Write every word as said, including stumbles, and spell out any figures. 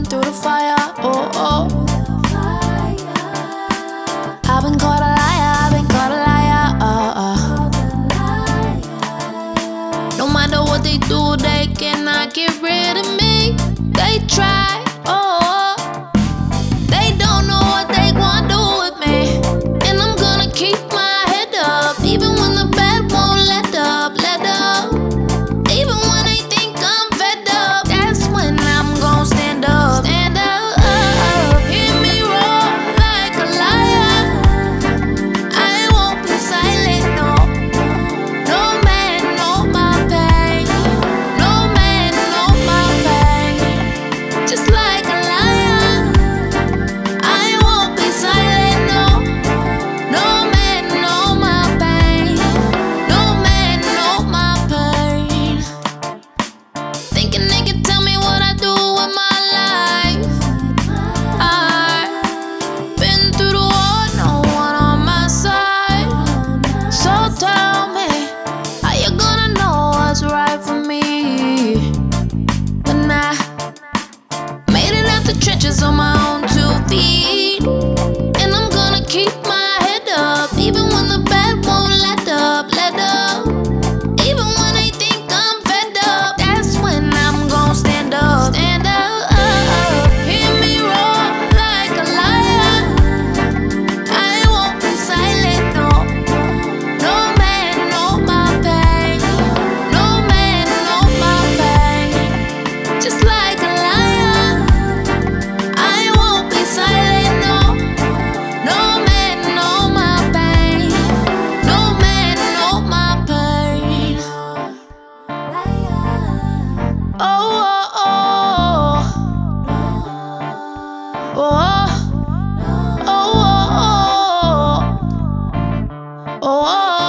through the fire. Oh, oh. I've been caught a liar, I've been caught a liar. Uh, uh. No matter what they do, they cannot get rid of me. They try, oh, they don't know what they gonna do with me. And I'm gonna keep my head up, even when the bad won't let up, let up. Even when they think I'm fed up, that's when I'm gonna stand up, stand up. Hear me roar like a lion. I won't be silent, no. No man know my pain. No man know my pain. Just like a lion, I won't be silent, no. No man know my pain. No man know my pain. Thinking they can tell me what I do with my life. I've been through the war, no one on my side. So tell me, how you gonna know what's right for me? When I made it out the trenches on my own two feet. And I'm gonna keep my head up, even when the bad won't let up, let up. Even when they think I'm fed up, that's when I'm gonna stand up, stand up. Hear me roar like a lion. I won't be silent, no. No man know my pain. No man know my pain. Just like a lion, I won't be silent, no. No man know my pain. No man know my pain. Oh, oh, oh. Oh, oh, oh, oh, oh.